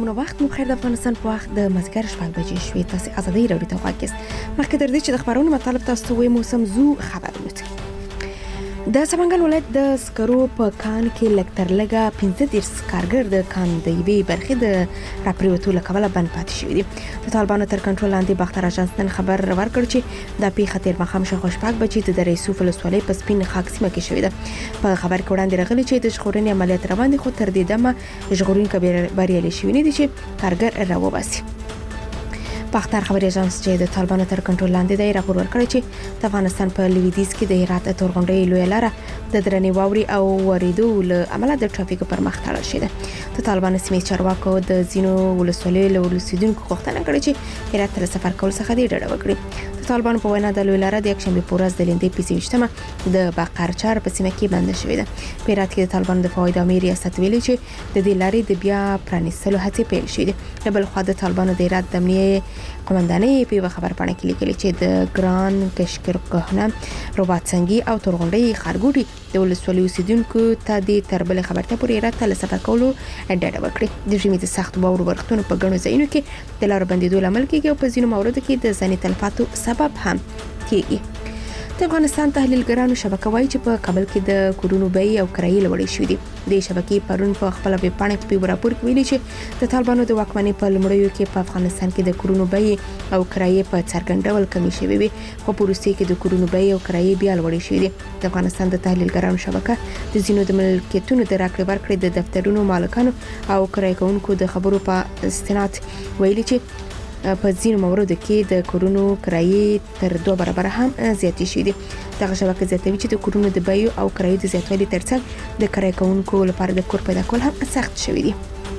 سلامونه وخت مو خیر د افغانستان په وخت د مازیګر 6 بجې شوې. تاسو ازادي راډیو ته غواړئ مخکې تر دې چې د خبرونو مطلب تاسو ته وایي موسم زو خبرونه د سمنګان ولایت د سکرو په کان کې لکتر لګه 15 کارګر د کان د یوې برخې د راپریوتو لکوله بند پاتې شوی دي. د طالبانو تر کنټرول لاندې باختر اژانس نن خبر ورکړ چې د پیښه تیر مخام شاوخوا 6 بجې د دره یوسف ولسوالۍ په سپین خاک سیمه کې شوې ده. په خبر کې وړاندې راغلي چې د ژغورنې عملیات روان دي، خو تر دې دمه ژغورونکي بریالي شوي نه دي چې کارګر راوباسي. باختر خبري اژانس چې د طالبانو تر کنټرول لاندې دی راپور ورکړی چې د افغانستان په لویدیځ کې د هرات تورغونډۍ لویه لاره د درنې واوري او وریدو له امله د ټرافیک پر مخ تړل شوې ده. د طالبانو سیمې چارواکو د ځینو ولسوالیو له اوسیدونکو غوښتنه کړې چې هرات ته سفر کول څخه دې ډډه وکړي. د طالبانو په وینا د لویه لاره د یکشنبه په ورځ د لندې په 28مه د باقرچار په سیمه کې بند شوې ده. په هرات کې د طالبانو د فواید امیر ریاست ویلي چې د دې لارې د بیا پرانیستلو هڅې پیل شوې دي. بل خو د طالبانو د هرات د امنیه قومندانۍ په خبر پاڼه کې لیکلي چې د ګران کشکر کهنه رباطسنګي او تورغونډۍ خارګوټي د ولسوالیو اوسیدونکو ته د تربل خبرته پورې هرات ته سفر کولو ډډه وکړي. د ژمي د سخت واورو برختونو په ګڼو ځایونو کې د لارو بندیدو لامل کېږي او په ځینو موردو کې د ځاني تلفاتو سبب هم کېږي. د افغانستان تحلیلګرانو شبکه وایي چې په کابل کې د کورونو بیې او کرایې لوړې شوې دي. د شبکې پرون په خپل ویب پاڼه کې په راپور کې ویلي چې د طالبانو د واکمنۍ په لومړیو کې په افغانستان کې د کورونو بیې او کرایې په څرګند ډول کمې شوې وي، خو په روسیې کې د کورونو بیې او کرایې بیا لوړې شوې دي. د افغانستان د تحلیلګرانو شبکه د ځینو د ملکیتونو د راکړې ورکړې د دفترونو مالکانو او کرایه کوونکو د خبرو په استناد ویلي چې په ځینو موردو کې د کورونو کرایې تر 2 برابر هم زیاتې شوې دي. دغه شبکه زیاتوي چې د کورونو د بیو او کرایې د زیاتوالي ترڅنګ د کرایه کوونکو لپاره د کور پیدا کول هم سخت شوي دي.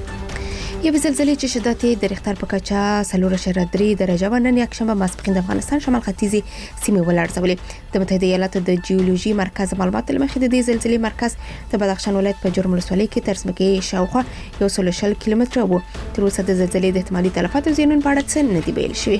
یوه زلزلې چې شدت یې د ریختر په کچه 4.3 درجه و نن یکشنبه ماسپښین د افغانستان شمال ختیځي سیمې ولړزولې. د متحده ایالاتو د جیولوژي مرکز معلومات لمخې د دې زلزلې مرکز د بدخشان ولایت په جرم ولسوالۍ کې تر ځمکې شاوخوا 120 کیلومتره و. تر اوسه د زلزلې د احتمالي تلفاتو زیانونو په اړه څه نه دی ویل شوی.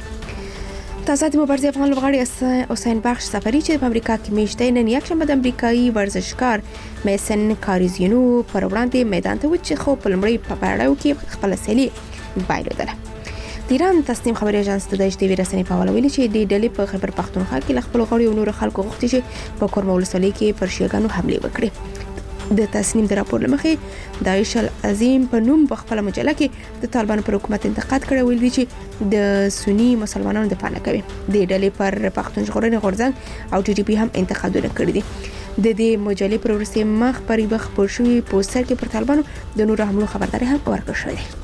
د آزادۍ مبارزې افغان لوبغاړي حسین بخش سفری چې په امریکا کې میشته نن یکشنبه د امریکایي ورزشکار میسن کاریزینو پر وړاندې میدان ته وچ خو په لمړی په پړاو کې خپل سیالي بایلودله. د ایران تصنیم خبري اژانس د داعش ټي وي رسنۍ په حواله ویلي چې د ډلې په خبر پښتونخوا کې خپل غړي او نور خلکو غوښتي چې په کورم ولسوالۍ کې پر شیګانو حمله وکړي. د تصنیم د راپور لمخې داعش العظیم په نوم په خپل مجله کې د طالبانو پر حکومت انتقاد کړی، ویل دي چې د سنی مسلمانانو دفاع نه کوي. د ډلې پر پښتون ژغورنې غورځنګ او ټي ټي پی هم انتقادونه کړي دي. د دې مجلې پر ورسې مخ پرې بخ پور شوی پوسټر کې پر طالبانو د نور حملو خبرداري هم ورکړل شوې ده.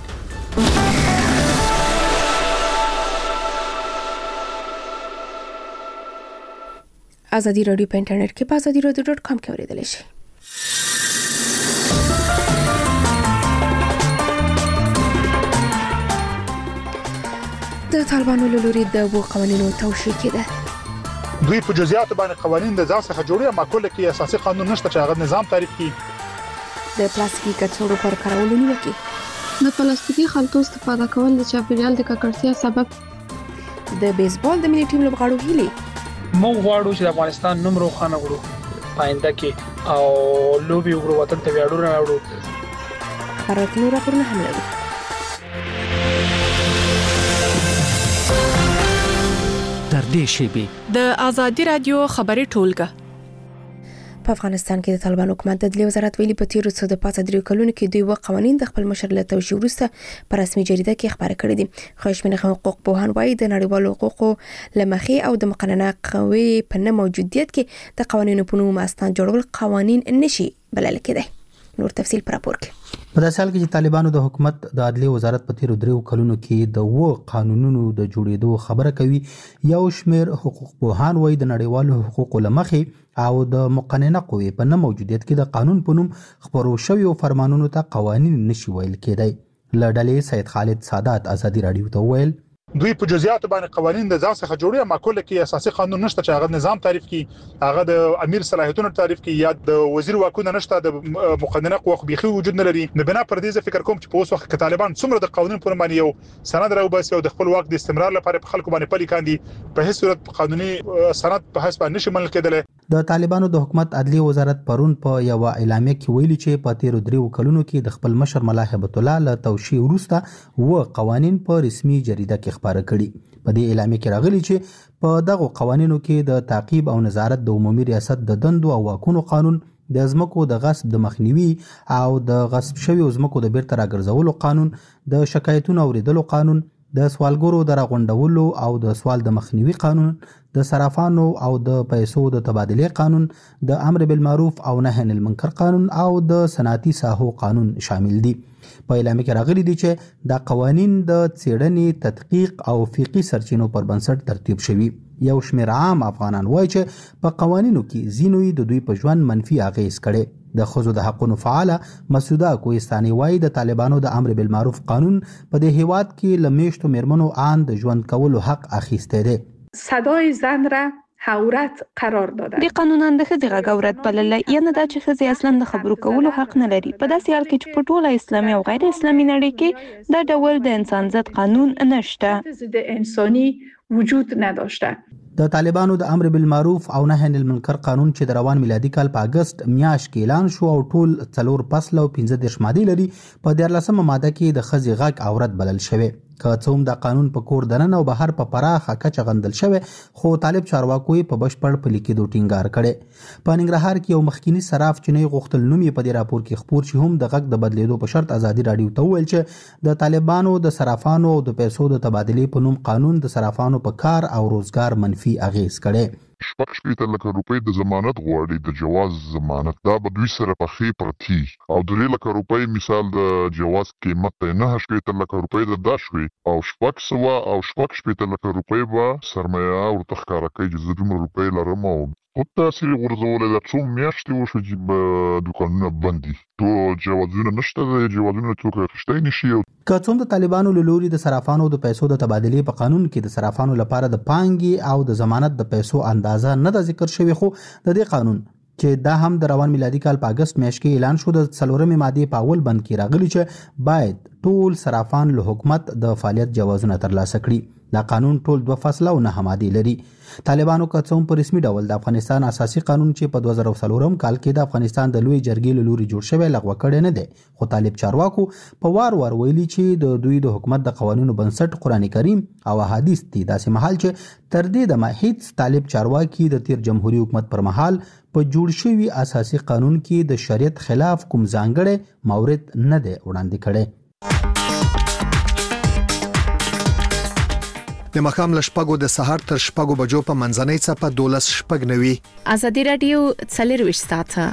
ازادي رادیو په انټرنیټ کې په azadiراdio.com کې اوریدل شي. د طالبانو له لوري د قوانینو توشیح کېده. دوی په جزئیات باندې قوانین د ځان څخه جوړي، اما کله کې اساسي قانون نشته چې هغه نظام تعریف کړي. د پلاستیکي کڅوړو پر کارولو نیوکه، د پلاستیکي خلطو استفاده کول د چاپیریال د ککړتیا سبب. د بیسبال د ملي ټیم لوبغاړو هیلې موږ غواړو چې د افغانستان نوم روښانه کړو پاینده کې او لوبي وګړو وطن ته ویاړونه راوړو. خبرونه راپورونه هم لري. تر دې شیبې د ازادي رادیو خبري ټولګه. په افغانستان کې د طالبان حکومت د عدلیې وزارت ویلي په تیرو 135 کلونو کې دوی قوانین د خپل مشر له توشیح وروسته په رسمي جریده کې خبره کړې دي. خو شمېر حقوق پوهان وایي د نړیوالو حقوقو لمخې او د مقننه قوې په نه موجودیت کې د قوانینو په نوم استان جوړول قوانین نشي بلل کېدای. نور تفصیل پر راپور کې. په داسې حال کې چې طالبانو د حکومت د عدلیې وزارت په تیرو 3 کلونو کې د قانونونو د جوړېدو خبره کوي، یو شمېر حقوق پوهان وایي د نړیوالو حقوقو لمخې او د مقننه قوې په نه موجودیت کې د قانون په نوم خبرو شویو فرمانونو ته قوانین نشي ویل کېدای. له ډلې سید خالد سادات ازادي رادیو ته ویل دوی په جزئیات باندې قوانين د ځان څخه جوړي ما کول کې اساسي قانون نشته چې هغه نظام تعریف کړي هغه د امیر صلاحیتونو تعریف کړي یا د وزیر واکونه نشته د مقننه قوه بيخي وجود نه لري نه بنا پر دې فکر کوم چې په اوس وخت کې طالبان څومره د قانون پر باندې یو سند راوباسي او د خپل واک د استمرار لپاره په خلکو باندې پلي کاندي په هیڅ صورت قانوني سند په حساب نشي منل کېدل. د طالبانو د حکومت عدلي وزارت پرون په یو اعلامیه کې ویلي چې په 13 کلونو کې د خپل مشر ملا هیبت الله له توشیح وروسته و قوانین په رسمي جریده کې خبره کړي. په دې اعلامیه کې راغلي چې په دغه قوانینو کې د تعقیب او نظارت د عمومي ریاست د دندو او واکونو قانون، د ځمکو د غصب د مخنیوي او د غصب شویو ځمکو د بیرته راګرځولو قانون، د شکایتونو اوریدلو قانون، د سوالګرو د راغونډولو او د سوال د مخنیوي قانون، د صرافانو او د پیسو د تبادله قانون، د امر بالمعروف او نهي عن المنکر قانون او د صنعتي ساحو قانون شامل دي. په اعلامیه کې راغلي دي چې دا قوانین د څېړنې، تدقیق او فقهي سرچینو پر بنسټ ترتیب شوي. یو شمېر عام افغانان وایي چې په قوانینو کې ځینوی د دوی په ژوند منفي اغیز کړي. د ښځو د حقوقو فعاله مسعوده کوهستاني وایي د طالبانو د امر بالمعروف قانون په دې هیواد کې لمیشتو میرمنو آن د ژوند کولو حق اخیسته دي. صدای زن را عورت قرار داده. د قانونان د ښځې غږ عورت بللی، یعنی دا چې ښځې اصلا د خبرو کولو حق نه لري. په داسې حال کې چې په ټوله اسلامي او غیر اسلامي نړۍ کې دا ډول د انسان ضد قانون نشته. ضد انسانی وجود نداشته. د طالبانو د امر بالمعروف او نهي عن المنکر قانون چې د روان میلادي کال په اگست میاشت کې اعلان شو او ټول 4 فصل او 15 ماده لري، په 14مه ماده کې د ښځې غږ عورت بلل شوی. که څوم د قانون په کور دننه او بهر په پراخه کچه غندل شوی، خو طالب چارواکو په بشپړ پلي کېدو ټینګار کړي. په ننګرهار کې یو مخکینی صراف چینی غوښتل نوم یې په دې راپور کې خبر چې هم د غږ د بدلیدو په شرط ازادي رادیو ته وویل چې د طالبانو د صرافانو او د پیسو د تبادلې په نوم قانون د صرافانو په کار او روزګار منفي اغیز کړي. 6 لکه روپۍ د ضمانت غواړي، د جواز ضمانت دا به دوی سره پخې پرتی او 3 لکه روپۍ مثال د جواز قیمت 9 لکه روپۍ د داشوي او 600 او 6 لکه روپۍ به سرمایه او تخکاره کوي چې دومره روپۍ لرم او خو تاثیر غورځول د څو میاشتې وشو چې دوکانونه بندي، ټول جوازونه نشته، د جوازونو څوک اخیستی نشي. که څوم د طالبانو له لوري د صرافانو د پیسو د تبادلې په قانون کې د صرافانو لپاره د پانګې او د ضمانت د پیسو اندازه نه ده ذکر شوی، خو د دې قانون چې دا هم د روان میلادي کال په اگست میاشت کې اعلان شو، د 4مې ماده په اول بند کې راغلی چې باید ټول صرافان له حکومت د فعالیت جوازونه ترلاسه کړي. دا قانون ټول 2 فصل او 9 ماده لري. طالبانو که څوم په رسمي ډول د افغانستان اساسي قانون چې په 2004 کال کې د افغانستان د لوی جرګې له لوري جوړ شوی لغوه کړی نه دی، خو طالب چارواکو په وار ویلي چې د دوی د حکومت د قوانینو بنسټ قرآن کریم او احادیث دي، داسې مهال چې تر دې دمه هیڅ طالب چارواکي د تیر جمهوریت حکومت پر مهال په جوړ شوی اساسي قانون کې د شریعت خلاف کوم ځانګړی مورد نه دی وړاندې کړی. د مخام لشپګو د سحر تر شپګو بجو په منځنۍ څپه 12:09 ازادي رادیو 24 ساعته.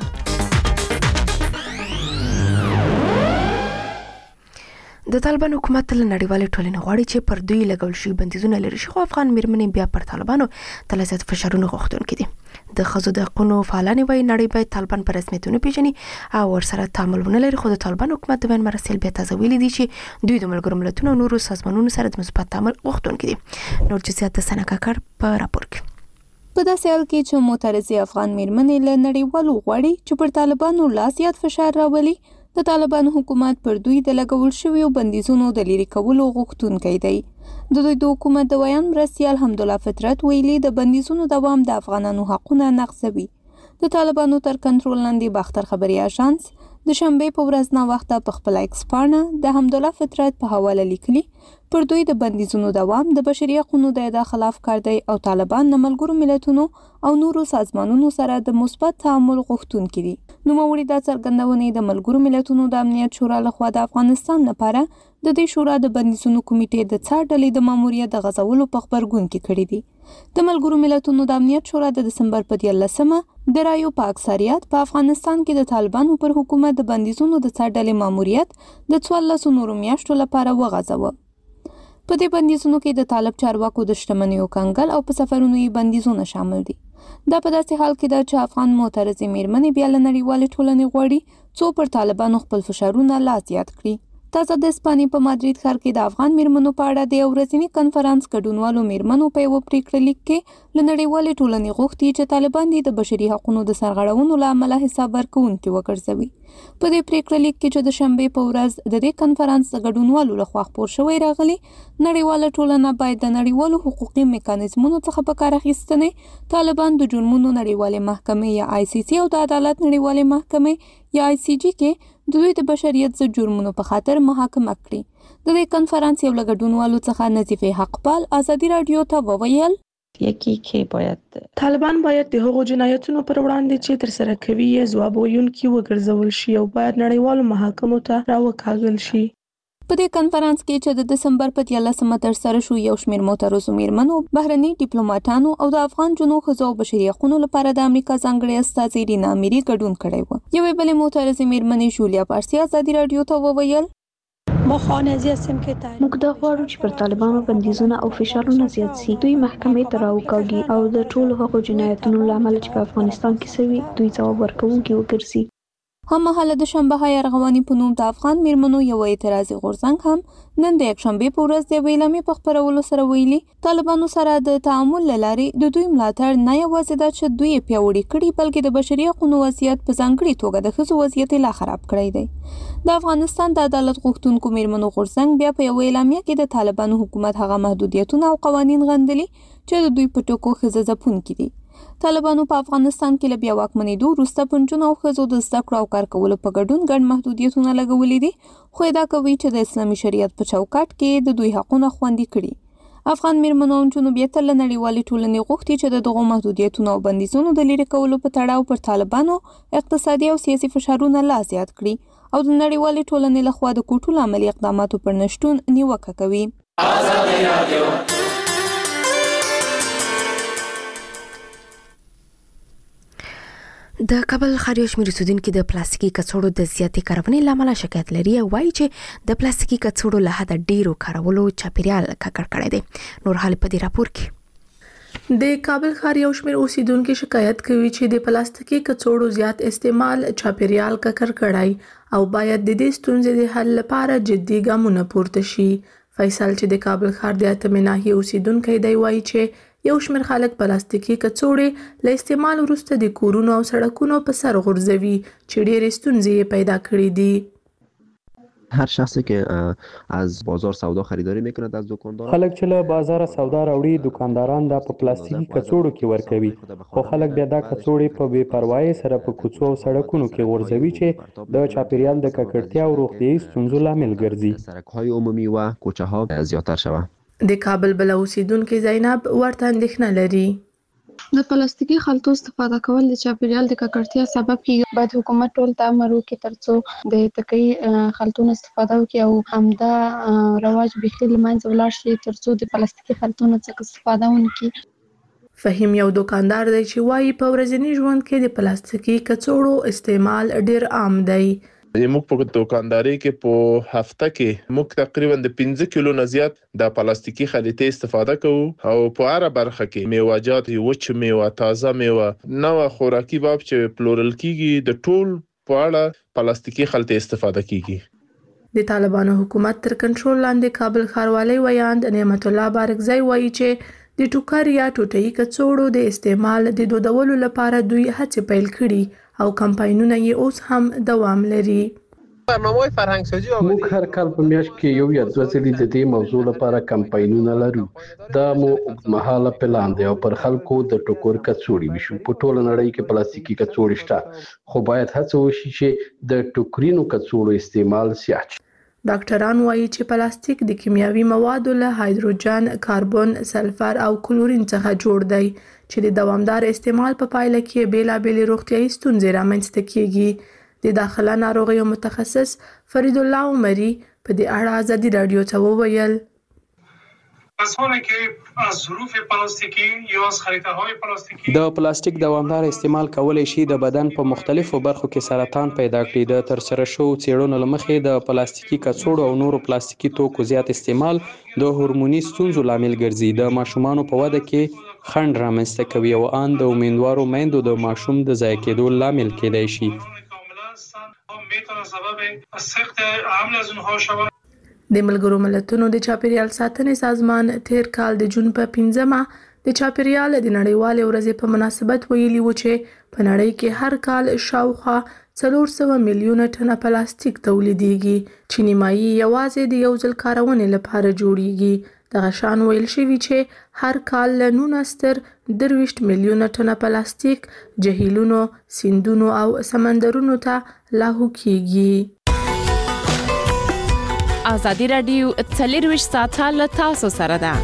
د طالبان حکومت له نړیوالې ټولنې غواړي چې پر دوی لګول شوي بندیزونه لري شي، خو افغان میرمنې بیا پر طالبانو تل زیات فشارونه غوښتونکي دي. د ښځو د حقوقو فعالان وایي نړۍ باید طالبان په رسمیتونو پیژني او ورسره تعامل ونه لري، خو د طالبان حکومت د بیان مراسل بیا تازه ویلي دي چې دوی د ملګرو ملتونو او نورو سازمانونو سره د مثبت تعامل غوښتونکي دي. نور جزئیات د سنا کاکړ په راپور کې. په داسې حال کې چې معترضې افغان میرمنې له نړیوالو غواړي چې پر طالبانو لا زیات فشار راولي، د طالبانو حکومت پر دوی د لګول شویو بندیزونو د لرې کولو غوښتونکی دی. د دوی د حکومت د ویان مرستیال حمدالله فطرت ویلي د بندیزونو دوام د افغانانو حقونه نقضوي. د طالبانو تر کنټرول لاندې باختر خبري اژانس د شنبې په ورځ نا وخته په خپل ایکس پاڼه د حمدالله فطرت په حواله لیکلي پر دوی د بندیزونو دوام د بشري حقوقو د ادا خلاف کار دی او طالبان د ملګرو ملتونو او نورو سازمانونو سره د مثبت تعامل غوښتونکي دي. نوموړي دا څرګندونې د ملګرو ملتونو د امنیت شورا لخوا د افغانستان لپاره د دې شورا د بندیزونو کمیټې د څار ډلې د ماموریت د غځولو په خبرګون کې کړي دي. د ملګرو ملتونو د امنیت شورا د دسمبر په 13مه د رایو په اکثریت په افغانستان کې د طالبانو پر حکومت د بندیزونو د څار ډلې ماموریت د 14 نورو میاشتو لپاره وغځاوه. په دې بندیزونو کې د طالب چارواکو د شتمنیو کنګل او په سفرونو یې بندیزونه شامل دي. دا په داسې حال کې ده چې افغان معترضې میرمنې بیا له نړیوالې ټولنې غواړي څو پر طالبانو خپل فشارونه لا زیات کړي. تازه د اسپانیې په مادرید ښار کې د افغان میرمنو په اړه د یو ورځني کنفرانس ګډونوالو میرمنو په یوه پریکړه لیک کې له نړیوالې ټولنې غوښتي چې طالبان دې د بشري حقوقو د سرغړونو له امله حساب ورکوونکي وګرځوي. په دې پریکړه لیک کې چې د شنبې په ورځ د دې کنفرانس د ګډونوالو لخوا خپور شوی راغلی، نړیواله ټولنه باید د نړیوالو حقوقي میکانیزمونو څخه په کار اخیستنې طالبان د جرمونو نړیوالې محکمې یا ICC او د عدالت نړیوالې محکمې یا ICJ کې د دوی د بشریت ضد جرمونو په خاطر محاکمه کړي. د دې کنفرانس یو له ګډونوالو څخه نظیفه حقپال ازادي رادیو ته وویل یکی کې باید طالبان باید د هغو جنایتونو پر وړاندې چې تر سره کوي یې ځواب ویونکي وګرځول شي او باید نړیوالو محاکمو ته راوکاږل شي. په دې کنفرانس کې چې د دسمبر په 13مه ترسره شو، یو شمېر معترضو میرمنو، بهرني ډیپلوماټانو او د افغان جنو ښځو او بشري حقوقو لپاره د امریکا ځانګړې استازي رینا اميري ګډون کړی و. یوې بلې معترضې میرمنې جولیا پارسي ازادي رادیو ته وویل موږ دا غواړو چې پر طالبانو بندیزونه او فشارونه زیات سي، دوی محکمې ته راوکاږي او د ټولو هغو جنایتونو له امله چې په افغانستان کې شوي دوی ځواب ورکوونکي وګرځي. هممهاله د شنبه های ارغواني په نوم د افغان میرمنو یو اعتراضي غورځنګ هم نن د یکشنبې په ورځ د یوې اعلامیې په خپرولو سره ویلي طالبانو سره د تعامل له لارې د دوی ملاتړ نه یوازې دا چې دوی یې پیاوړي کړي، بلکې د بشري حقوقو وضعیت په ځانګړې توګه د ښځو وضعیت یې لا خراب کړی دی. د افغانستان د عدالت غوښتونکو میرمنو غورځنګ بیا په یوه اعلامیه کې د طالبانو حکومت هغه محدودیتونه او قوانین غندلي چې د دوی په ټکو ښځه ځپونکي دي. طالبانو په افغانستان کې له بیا واکمنېدو وروسته په نجونو او ښځو د زده کړو او کار کولو په ګډون ګڼ محدودیتونه لګولي دي، خو ادعا کوي چې د اسلامي شریعت په چوکاټ کې د دوی حقونه خوندي کړي. افغان میرمنو او نجونو بیا تر له نړیوالې ټولنې غوښتي چې د دغو محدودیتونو او بندیزونو د لرې کولو په تړاو پر طالبانو اقتصادي او سیاسي فشارونه لا زیات کړي او د نړیوالې ټولنې لخوا د کوټو له عملي اقداماتو پر نشتون نیوکه کوي. د کابل ښار یو شمېر اوسېدونکي د پلاستیکي کڅوړو د زیاتې کارونې له امله شکایت لري او وایي چې د پلاستیکي کڅوړو له حده ډیرو کارولو چاپیریال ککړ کړی دی. نور حال په دې راپور کې د کابل ښار یو شمېر اوسېدونکي شکایت کوي چې د پلاستیکي کڅوړو زیات استعمال چاپیریال ککړ کړی او باید د دې ستونزې د حل لپاره جدي ګامونه پورته شي. فیصل چې د کابل ښار د اتمې ناحیې اوسېدونکی دی وایي چې یو شمېر خلک پلاستیکي کڅوړې له استعمال وروسته د کورونو او سړکونو په سر غورځوي چې ډېرې ستونزې یې پیدا کړې دي. هر شخصی که از بازار سودا خریداری میکند از دکاندار، خلک چې له بازار سودا راوړي دکانداران دا په پلاستیکي کڅوړو کې ورکوي، خو خلک بیا دا کڅوړې په بې پروایۍ سره په کوڅو او سړکونو کې غورځوي چې د چاپیریال د ککړتیا او روغتیایي ستونزو لامل ګرځي. سړک‌های عمومی و کوچه ها زیاتر شود. د کابل بل اوسیدونکو زینب ورته اندېښنه لري. د پلاستیکي خلطو استفاده کول د چاپیریال د ککړتیا سبب کیږي. باید حکومت ټول ته امر وکړي ترڅو د تکي خلطونو استفاده وکړي او همدا رواج بخیل منځ ولاړ شي ترڅو د پلاستیکي خلطونو څخه استفاده ونکړي. فهیم یو دکاندار دی چې وایي په ورځني ژوند کې د پلاستیکي کڅوړو استعمال ډیر عام دی. موږ په دکانداري کې په هفته کې موږ تقریبا د 15 کیلو نه زیات د پلاستیکي خلیطې استفاده کوو او په هر برخه کې میوه‌جات، وچ میوه، تازه میوه، نو خوراکي باب چې پلورل کیږي د ټول په اړه پلاستیکي خلیطې استفاده کیږي. د طالبانو حکومت تر کنټرول لاندې کابل ښاروالۍ ویاند نعمت الله بارکزی وایي چې د ټوکر یا ټوټه‌یي کڅوړو د استعمال د دودولو لپاره دوی هڅې پیل کړي او کمپاینونه یې اوس هم دوام لري. برنامه‌های فرهنګسازي موږ هر کال په میاشت کې یو یا دوه ځلې د دې موضوع لپاره کمپاینونه لرو. دا مو اوږدمهاله پلان دی او پر خلکو د ټوکر کڅوړې ویشو. په ټوله نړۍ کې پلاستیکي کڅوړې شته، خو باید هڅه وشي چې د ټوکرینو کڅوړو استعمال زیات شي. ډاکټران وایي چې پلاستیک د کیمیاوي موادو له هایدروجن، کاربن، سلفر او کلورین څخه جوړ دی چې د دوامدار استعمال په پایله کې بیلابېلې روغتیایي ستونزې رامنځته کیږي. د داخله ناروغیو متخصص فرید الله عمری په دې اړه ازادي رادیو ته وویل د پلاستیک دوامدار استعمال کولای شي د بدن په مختلفو برخو کې سرطان پیدا کړي. د ترسره شوو څېړنو له مخې د پلاستیکي کڅوړو او نورو پلاستیکي توکو زیات استعمال د هورموني ستونزو لامل ګرځي. د ماشومانو په وده کې خنډ رامنځته کوي او ان د امیندوارو میندو د ماشوم د ضایع کېدو لامل کېدای شي. سخت حمله از اونها شود. د ملګرو ملتونو د چاپیریال ساتنې سازمان تیر کال د جون په 15مه د چاپیریال د نړیوالې ورځې په مناسبت ویلي و چې په نړۍ کې هر کال شاوخوا 400 میلیونه ټنه پلاستیک تولیدېږي چې نیمایي یوازې د یو ځل کارونې لپاره جوړیږي. دغه شان ویل شوي چې هر کال له 19 میلیونه ټنه پلاستیک جهیلونو، سیندونو او سمندرونو ته لاهو کیږي. ازادي رادیو 24 ساعته له تاسو سره ده.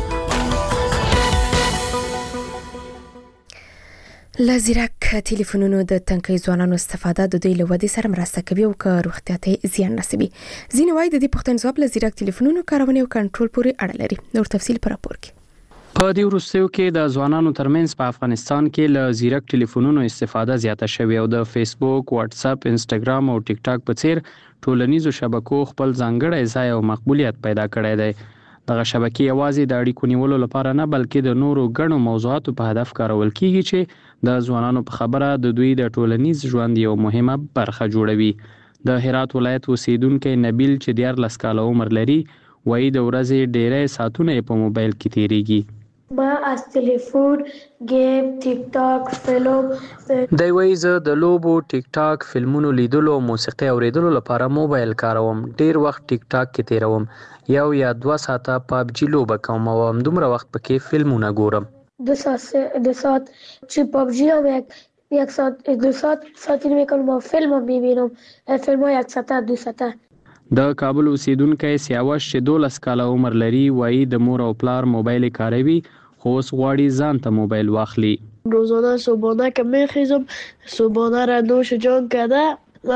لزیرک ټلیفونونو د تنکي ځوانانو استفاده د دوی له ودې سره مرسته کوي او که روغتیا ته زیان رسوي. ځینې وایي د دې پوښتنې ځواب لزیرک ټلیفونونو کارونه او کنټرول پورې اړه لري. نور تفصیل پر راپور کې. په دې وروستیو کې د ځوانانو ترمنځ په افغانستان کې له زیرک ټلیفونونو استفاده زیاته شوې او د فیسبوک، واتس اپ، انسټاګرام او ټیک ټاک په څیر ټولنیزو شبکو خپل ځانګړی ځای او مقبولیت پیدا کړی دی. دغه شبکې یوازې د اړیکو نیولو لپاره نه بلکې د نورو ګڼو موضوعاتو په هدف کارول کیږي چې د ځوانانو په خبره د دوی د ټولنیز ژوند یو مهمه برخه جوړوي. د هرات ولایت اوسیدونکی نبیل چې 14 کاله عمر لري وایي د ورځې ډیری ساعتونه په موبایل کې تیریږي. ما از تلفن، گیم، ټیک ټاک، فلم دی وایي زه د لوبو، ټیک ټاک، فلمونو لیدلو او موسیقي اوریدلو لپاره موبایل کاروم. ډیر وخت ټیک ټاک کې تیروم. یو یا 2 ساعته پابجی لوبه کوم او همدومره وخت پکې فلمونه ګورم. 2 ساعت چی پابجی هم 1 ساعت 2 ساعت میکنم و فیلم هم میبینم. فیلم ها 1 ساعت 2 ساعت. د کابل اوسیدونکی سیاوش چې 12 کاله عمر لري وایي د مور او پلار موبایل کاروي خو اوس غواړي ځان ته موبایل واخلي. روزانه صبحانه که میخیزم صبحانه را نوش جان کرده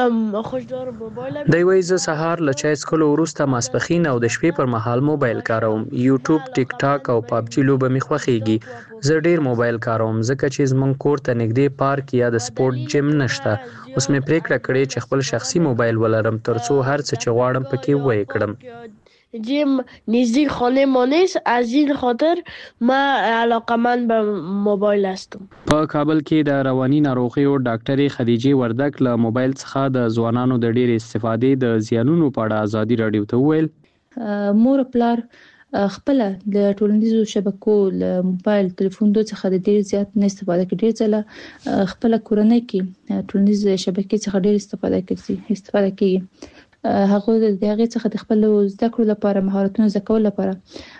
دی وایي زه سهار له چای څښلو وروسته ماسپښین او د شپې پر مهال موبایل کاروم. یوټیوب، ټیک ټاک او پابجی لوبه مې خوښیږي. زه ډیر موبایل کاروم ځکه چې زموږ کور ته نږدې پارک یا د سپورت جیم نشته. اوس مې پریکړه کړې چې خپل شخصي موبایل ولرم ترڅو هر څه چې غواړم پکې وایې کړم. جیم نزدیک خانه ما نیست، از این خاطر ما علاقمند به موبایل هستم. په کابل کې د رواني ناروغیو ډاکټرې خدیجه وردک له موبایل څخه د ځوانانو د ډېر استفادې د زیانونو په اړه ازادي رادیو ته وویل. مور پلار خپل د ټولنیزو شبکو له موبایل تلیفون دوه څخه د ډېر زیات نه استفاده کوي. ډېر ځله خپل کورنۍ کې ټولنیز شبکې څخه ډېر استفاده کوي. هغه د هغه څخه د خپل زده کړو لپاره مهارتونو زده کول لپاره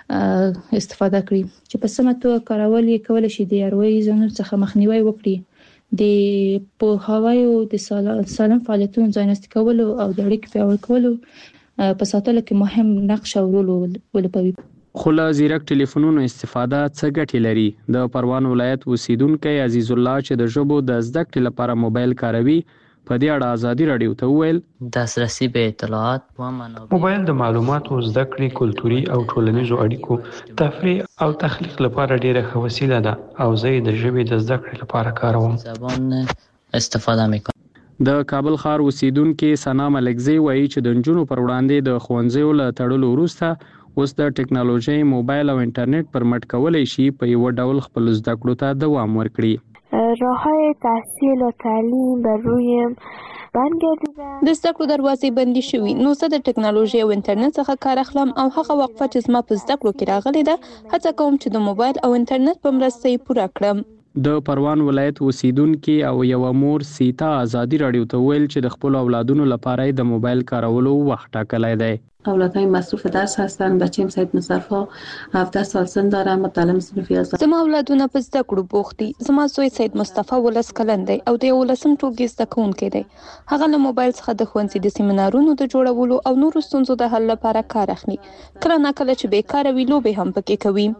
استفاده کړي چې په سمه توګه کارول یې کول شي د اروي زونو څخه مخنیوي وکړي. د پوهاوی او د سالم فعالیتونو ځانګړي کول او د اړیکو پیاوړي کول په ساتلو کې مهم نقش او رول ولوبوي. خو له زیرک ټلیفونونو استفاده څه ګټې لري؟ د پروان ولایت اوسیدونکی عزیز الله چې د ژبو د زده کړې لپاره موبایل کاروي په دې اړه ازادي رادیو ته وویل. دسترسی به اطلاعات و منابع موبایل د معلوماتو زده کړې، کلتوري او ټولنیزو اړیکو، تفریح او تخلیق لپاره ډیره ښه وسیله ده او زه یې د ژبې د زده کړې لپاره کاروم. زبان استفاده میکنم. د کابل ښار اوسیدونکي ثنا ملکزی وایي چې د نجونو پر وړاندې د ښوونځیو له تړلو وروسته اوس د ټکنالوژي، موبایل او انټرنیټ پر مټ کولی شي په یو ډول خپل زده کړو ته دوام ورکړي. راه‌های تحصیل و تعلیم بر روی بند گردیدن. د زده کړو دروازې بندي شوي نو زه د ټکنالوژي او انټرنیټ څخه کار اخلم او هغه وقفه چې زما په زده کړو کې راغلې ده هڅه کوم چې د موبایل او انټرنیټ په مرسته یې پوره کړم. د پروان ولایت اوسیدونکي او یو مور سیتا ازادي رادیو ته ویل چې د خپل اولادونو لپاره د موبایل کارولو وخت ټاکلی دی. اولادای مصروف درس هستن. بچه‌م سید مصطفی 17 سال سن داره، متعلم صنف 11. زما اولادونه په زده کړو بوخت دي. زما زوی سید مصطفی 19 کلن دی او د 11م ټولګي زده کوونکی دی. هغه له موبایل څخه د ښوونځي د سیمینارونو د جوړولو او نورو ستونزو د حل لپاره کار اخلي. کله ناکله چې بیکاره وي لوبې هم پکې کوي.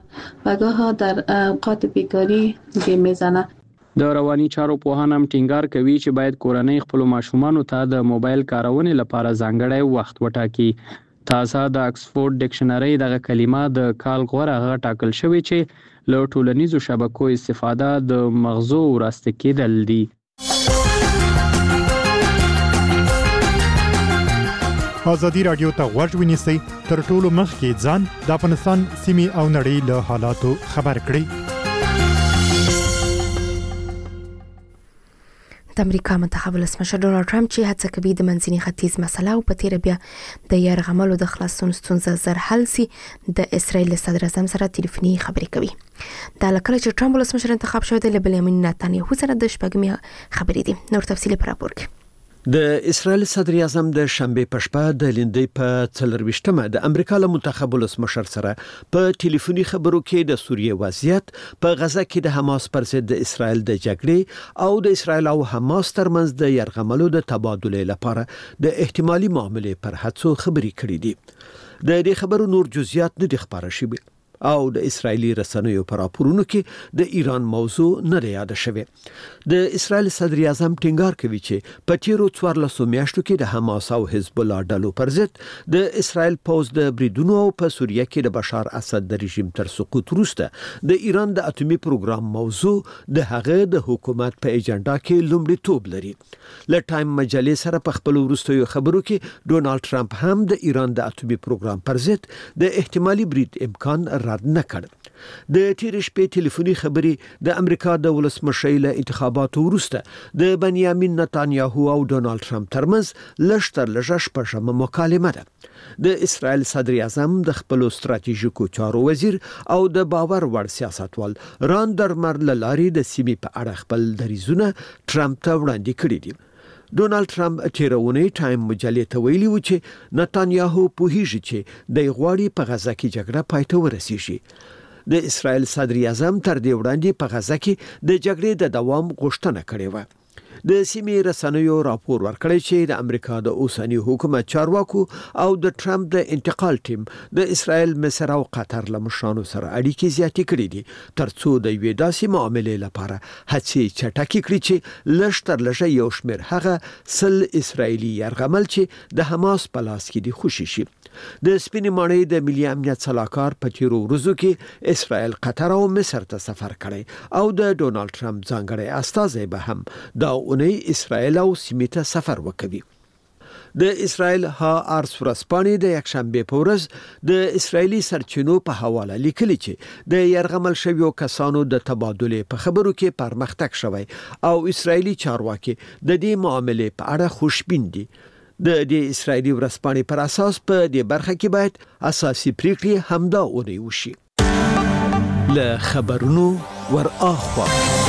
بگاه در اوقات بیکاری گیم میزنه. د رواني چارو پوهان هم ټینګار کوي چې باید کورنۍ خپل ماشومانو ته د موبایل کارونې لپاره ځانګړی وخت وټاکي. تازه د اکسفورد ډکشنري دغه کلمه د کال غوره هغه ټاکل شوی چې له ټولنیزو شبکو استفاده د مغزو وراسته کېدل دي. ازادي رادیو ته غوږ ونیسئ تر ټولو مخکې ځان د افغانستان سیمې او نړۍ له حالاتو خبر کړئ. د امریکا منتخب ولسمشر ډونالد ټرمپ چې هڅه کوي د منځني ختیځ مسله او په تیر بیا د یرغملو د خلاصون ستونزه زر حل سي د اسرایل صدر اعظم سره ټلیفوني خبرې کوي. دا لکه چې ټرمپ ولسمشر انتخاب شوی دی، بنیامین نتانیاهو سره د شپږمې خبرې دي. نور تفصیل پر راپور کې. د اسرائیل صدر اعظم د شنبه په شپه د لیندۍ په 24مه د امریکا له منتخب ولسمشر سره په ټلیفوني خبرو کې د سوریه وضعیت، په غزه کې د حماس پر ضد د اسرائیل د جګړې او د اسرائیل او حماس ترمنځ د یرغملو د تبادله لپاره د احتمالي معاملې پر هڅو خبرې کړې دي. د دې خبرو نور جزئیات نه دي خبره شوي او د اسرایلی رسنیو پر راپورونو کې د ایران موضوع نه یاد شوه. د اسرائیل صدر اعظم ټینګار کوي چې په تیرو 14 میاشتو کې د حماس او حزب الله ډلو پر ضد د اسرائیل پوز د بریدونو او په سوریه کې د بشار اسد د رژیم تر سقوط وروسته د ایران د اټومي پروګرام موضوع د هغه د حکومت په ایجنډا کې لومړیتوب لري. ل ټایم مجلې سره په خپل وروستیو خبرو کې ډونالد ټرمپ هم د ایران د اټومي پروګرام پر ضد د احتمالي برید امکان رد نه کړ. د تیر شپې ټلیفوني خبرې د امریکا د ولسمشۍ له انتخاباتو وروسته د بنیامین نتانیاهو او ډونالد ټرمپ ترمنځ لږتر لږه شپږمه مکالمه ده. د اسرائیل صدر اعظم د خپل ستراتیژیکو چارو وزیر او د باور وړ سیاستوال ران درمر لاري د سیمې په اړه خپل دریځونه ټرمپ ته وړاندې کړي دي. ډونالد ټرمپ تیرونه ټایم مجلې ته ویلي و چې نتانیاهو پوهیږي چې د غواړي په غزه کې جګړه پای ته ورسیږي. د اسرائیل صدر اعظم تر دې وړاندې په غزه کې د جګړې د دوام غوښتنه کړې و. د سیمې رسنیو راپور ورکړی چې د امریکا د اوسنی حکومت چارواکو او د ټرمپ د انتقال ټیم د اسرائیل، مصر او قطر له مشرانو سره اړیکې زیاتې کړې دي ترڅو د یوې داسې معاملې لپاره هڅې چټکې کړي چې لږتر لږه یو شمېر هغه 100 اسرائیلي یرغمل چې د حماس په لاس کې دي خوشي شي. د سپینې ماڼۍ د ملي امنیت صلاحکار په تیرو ورځو کې اسرائیل، قطر او مصر ته سفر کړی او د ډونالد ټرمپ ځانګړی استازی به هم دا اونۍ اسرائیل او سیمې ته سفر وکوي. د اسرائیل ها ارس ورځپاڼې د یکشنبه په ورځ د اسرائیلي سرچینو په حواله لیکلي چې د یرغمل شویو کسانو د تبادله په خبرو کې پرمختګ شوی او اسرائیلي چارواکي د دې معاملې په اړه خوشبین دي. د دې اسرائیلي ورځپاڼې پر اساس په دې برخه کې باید اساسي پریکړې همدا اونۍ وشي. له خبرونو ور اخوا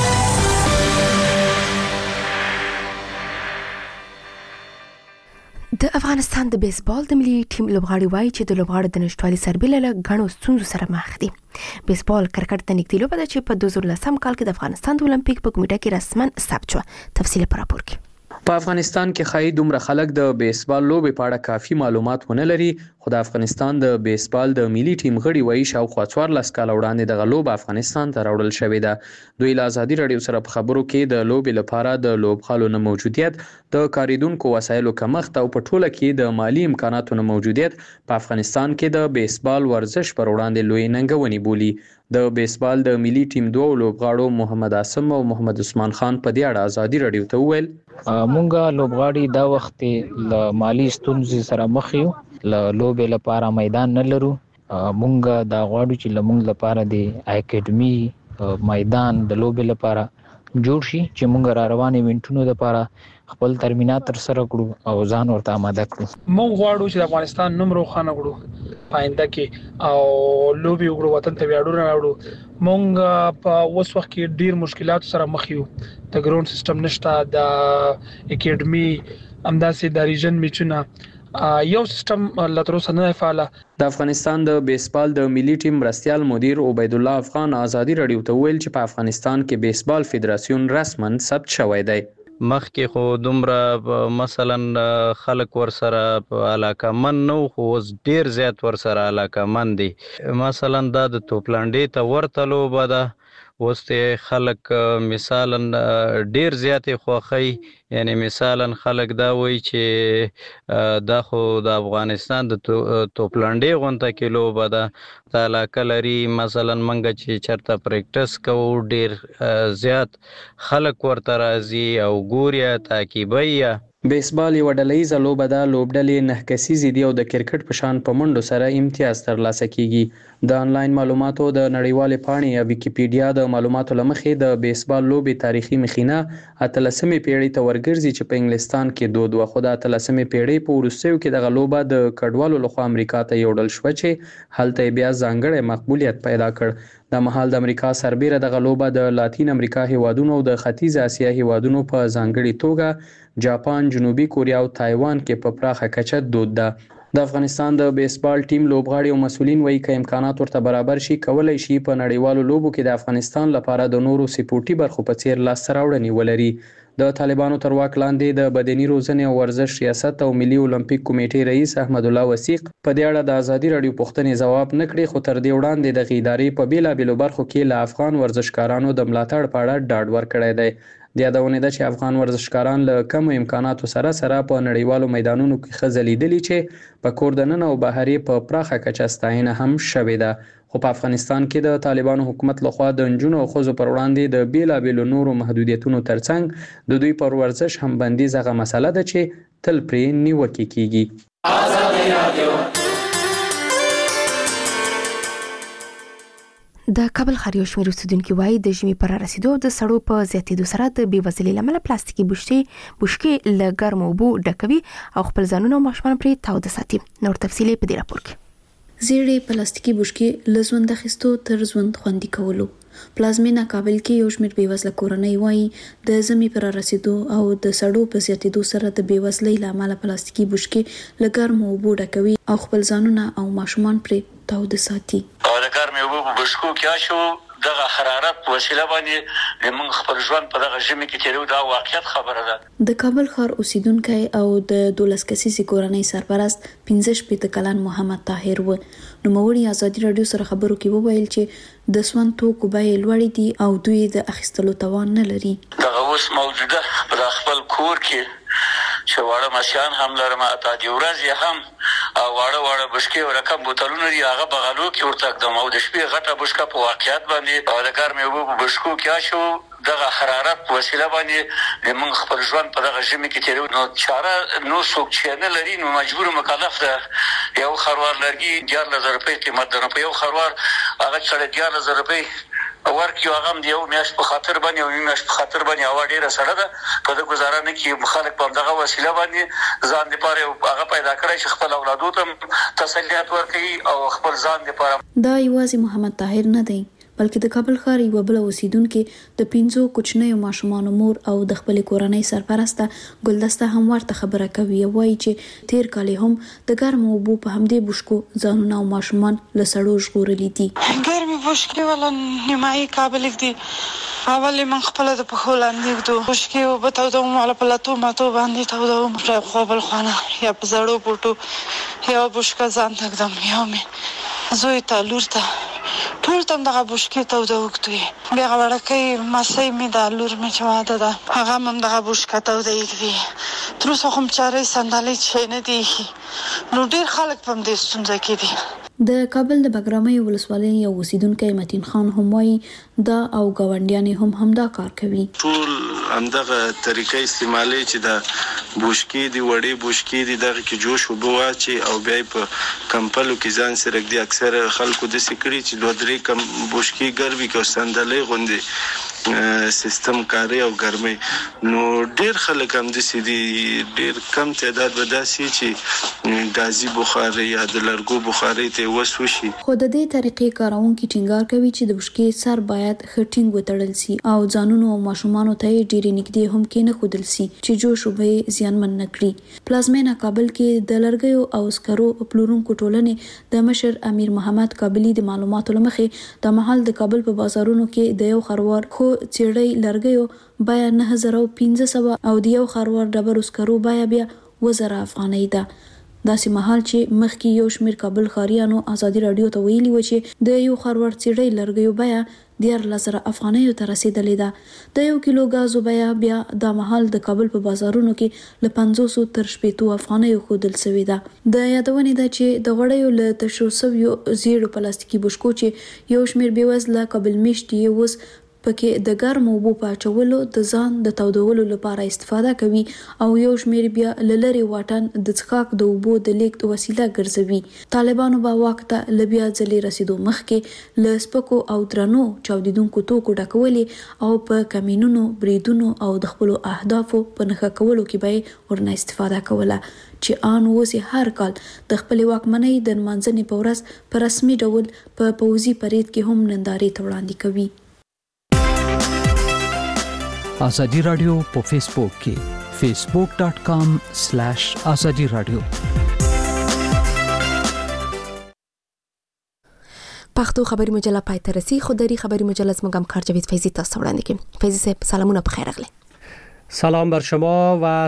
د افغانستان د بیسبال د ملي ټیم لوبغاړي وایي چې د لوبغاړو د نشټوالي سربېله له غنو ستونزو سره مخ دي. بیسبال کرکټ د نږدې لوبه ده چې په 2019 کال کې د افغانستان د اولمپیک په کمیټه کې رسماً ثبت شو. تفصیل پر راپور کې. په افغانستان کې خای دومره خلک د بیسبال لوبې په اړه کافي معلومات ونه لري، خو د افغانستان د بیسبال د ملي ټیم غړي وایي شاوخوا 14 کال وړاندې د لوب افغانستان ته راوړل شوې ده. دوی له ازادي رادیو سره په خبرو کې د لوبې لپاره د لوبغالو نه موجودیت، د کاریدونکو وسایلو کمښت او په ټوله کې د مالی امکاناتو نه موجودیت په افغانستان کې د بیسبال ورزش پر وړاندې لوی ننګونې بولي. د بیسبال د ملي ټیم دوه لوبغاړو محمد عاصم او محمد عثمان خان په دې اړه ازادي رادیو ته وویل مونږه لوبغاړي دا وخت له مالی ستونزې سره مخ یو، له لوبې لپاره میدان نه لرو. مونږه دا غواړو چې لمونږ لپاره د اکیډمي میدان د لوبې لپاره جوړ شي چې مونږ را روانې وینټونو لپاره خپل ترمینات تر سره کړو او ځان ورته آماده کړو. مونږ غواړو چې د افغانستان نوم روښانه کړو پاینده کې او لوبي وګړو وطن ته ویاړونه راوړو. مونږ په اوس وخت کې ډیر مشکلات سره مخ یو. د ګراوند سیستم نشته، د اکیډمي همداسې د ریجن میچونه یو سیستم لتروسه نه فعال. د افغانستان د بیسبال د ملي ټیم مرستيال مدیر عبید الله افغان ازادي رادیو ته ویل چې په افغانستان کې بیسبال فدراسیون رسماً ثبت شوی دی. مخکې خو دومره مثلا خلک ورسره علاقه من نو، خو اوس ډیر زیات ورسره علاقه من دي. مثلا دا د توپلانډې ته ورته لوبه ده، اوس خلک مثلا ډیر زیاتې خوښي، یعنی مثلا خلک دا وایي چې دا خو د افغانستان د توپلانډې غونډه کې لوبه ده، دا علاقه لري. مثلا منګه چې چرته پریکټس کوو ډیر زیات خلک ورته راځي او ګوري تعقیبوي. بیسبال یو ډلهیزه لوبه ده. لوبډلې 9 کسیزې دي او د کرکټ په شان په منډو سره امتیاز ترلاسه کیږي. د انلاین معلوماتو د نړیوالې پاڼې یا ویکیپیډیا د معلوماتو لمخې د بیسبال لوبې تاریخي مخینه 18مې پیړۍ ته ورګرځي چې په انګلستان کې دود و. خو د 18مې پیړۍ په وروستیو کې دغه لوبه د کډوالو لخوا امریکا ته یوړل شوه چې هلته بیا ځانګړی مقبولیت پیدا کړ. د مهال د امریکا سربیره دغه لوبه د لاتین امریکا هیوادونو او د ختیځ اسیا هیوادونو په ځانګړي توګه جاپان، جنوبي کوریا او تایوان کې په پراخه کچه دود ده. د افغانستان د بیسبال ټیم لوبغاړي او مسولین وایي که امکانات ورته برابر شي کولای شي په نړیوالو لوبو کې د افغانستان لپاره د نورو سپورټي برخو په څیر لاسته راوړنې ولري. د طالبانو تر واک لاندې د بدني روزنې او ورزش ریاست او ملي اولمپیک کمیټې رئیس احمد الله وثیق په دې اړه د ازادي رادیو پوښتنې ځواب نه کړي، خو تر دې وړاندې د ادارې په بیلابیلو برخو کې له افغان ورزشکارانو د ملاتړ په اړه ډاډ ورکړی دی. د یادونې ده چې افغان ورزشکاران له کمو امکاناتو سره په نړیوالو میدانونو کې ښه ځلیدلي چې په کور دننه او بهرې په پراخه کچه ستاینه هم شوې ده. خو په افغانستان کې د طالبانو حکومت لخوا د نجونو او ښځو پر وړاندې د بیلابیلو نورو محدودیتونو ترڅنګ د دوی پر ورزش هم بندیز هغه مسله ده چې تل پرې نیوکې کیږي. د کابل ښار یو شمېر اوسیدونکي وایي د ژمي پر رسیدو د سړو په زیاتېدو سره د بېوزلۍ له امله پلاستیکي بوشکې له ګرمو اوبو ډکوي او خپل ځانونه او ماشومان پرې تاوده ساتي. نور تفصیل په دې راپور کې. زیړې پلاستیکي بوشکې له ژوند اخیستو تر ژوند خوندي کولو. پلازمینه کابل کې یو شمېر بېوزله کورنۍ وایي د ژمي پر رسیدو او د سړو په زیاتېدو سره د بېوزلۍ له امله پلاستیکي بوشکې له ګرمو اوبو ډکوي او خپل ځانونه او ماشومان پرې تاوده ساتي. او د ګرمې اوبو په بوشکو کې شو دغه حرارت په وسیله باندې موږ خپل ژوند په دغه ژمي کې تیرو دا واقعیت خبره ده. د کابل ښار اوسیدونکی او د 12 کسیزې کورنۍ سرپرست 15 کلن محمد طاهر و. نوموړي ازادي رادیو سره خبرو کې وویل چې د سون توکو بیې لوړې دي او دوی د اخیستلو توان نه لري. دغه اوس موجوده په خپل کور کې چې واړه ماشيان هم لرم اته دی ورځ هم واړه بشکې او رقم بوتلونه دی هغه بغلو کې ورته د مو د شپې غټه بشکه په واقعیت باندې او د ګرمې اوبو په بشکو کې شو دغه حرارت په وسیله باندې موږ خپل ژوند په دغه ژمي کې تیرو. نو چاره نو څوک چې نه لري نو مجبور مکلف ده یو خروار لرګي 14000 روپۍ قیمت ده. په یو خروار هغه چې 14000 روپۍ ورکیو هغه د یو میاشت په خاطر باندې او میاشت په خاطر باندې هوا ډیره سړه ده. په دغه گزاره نه کې خلک په دغه وسیله باندې ځان لپاره هغه پیدا کړی چې خپل اولادو ته تسلیت ورکړي او خپل ځان لپاره. دا یوازې محمد طاهر نه دی بلکې د کابل ښار یو بل اوسیدونکو د 15 کوچنیو ماشومانو مور او د خپل کورنۍ سرپرسته ګلدسته هم ورته خبره کوي. وایي چې تیر کال هم د ګرمو اوبو په همدې بوشکو ځانونه او ماشومان له سړو ژغورلي دي. ګرمي بوشکې ولا نیمایي کابل کې اول من خپل د په هولاندې دوه بوشکې او په تاوده مو په لاتو ماتو باندې تاوده مو خو بل خانه یا په زړو بوټو یا بوشکه ځان تکدم یا مې زوی ته لور ته ټول تم دغه بوشکې تاوده وکړي بیا غوړکې ماسي مې د لور مې چواده ده هغه هم دغه بوشکه تاوده یې تر اوسه هم چارې سندالې چې نه دي نو ډیر خلک په دې ستونزه کې دي. د کابل د بګرامۍ ولسوالۍ یو اوسیدونکی متین خان هم وایي دا او ګاونډیان هم همدا کار کوي. ټول همدغه طریقې استعمالي چې د بوشکې دی وړې بوشکې دی دغه کې جوش وبو واچي او بیا په کمپلو کې ځان سره د اکثر خلکو د سکري چې دوه درې کم بوشکې ګرمي کې سندلې غوندي سیستم کاری او ګرمي نو ډیر خلک هم د سې دي ډیر کم تعداد وداسي چې غازی بخاري یا د لرګو بخاري ته وسوشي. خو د دې طریقې کارونکو ټینګار کوي چې د بوشکې سر باید خټینګ وتړل شي او ځانونو او ماشومانو ته ډېری نږدې هم کې نه خودل شي چې جوش وبې زیانمن نکړي. پلازمینه کابل کې د لرګیو او سکرو پلورونکو ټولنې د مشر امیر محمد کابلی د معلوماتو لمخې د محل د کابل په بازارونو کې د یو خروار خو چیړی لرګیو بیا 9500 او د یو خروار ډبرو سکرو بیا 1000 افغانۍ ده. داسې مهال چې مخکې یو شمېر کابل ښاریانو ازادي رادیو ته ویلي و چې د یو خروار چیړی لرګیو بیا 10000 افغانۍ ته رسیدلې ده. د یو کیلو غازو بیا د مهال د کابل په بازارونو کې له 500 تر 600 افغانۍ خودل شوې ده. د یادونې ده چې د غوړیو له تشو سویو زیړو پلاستیکي بوشکو چې یو شمېر بېوزله کابل میشتي اوس پکې د ګرمو اوبو په اچولو د ځان د تودولو لپاره استفاده کوي او یو شمېر بیا لری واټن د څښاک د اوبو د لیږد وسیله ګرځوي. طالبانو به واک ته لبیا ځلې رسیدو مخکې له سپکو او درنو چاودیدونکو توکو ډکولې او په کمینونو، بریدونو او د خپلو اهدافو په نښه کولو کې به ورنه استفاده کوله چې آن اوس هر کال د خپلې واکمنۍ د نمانځنې په ورځ په رسمي ډول په پوځي پرید کې هم نندارې ته وړاندې کوي. ازادي رادیو په فیسبوک کې facebook.com/azadi radio پښتو خبري مجله پای ته رسي. خو دری خبري مجله زموږ همکار جاوید فیضی تاسو وړاندې کوي. فیضی صاحب سلامونه، بخیر راغلی. سلام بر شما و